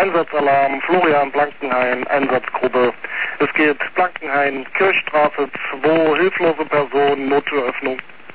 Einsatzalarm, Florian Blankenhain, Einsatzgruppe. Es geht Blankenhain, Kirchstraße 2, hilflose Person, Nottüröffnung.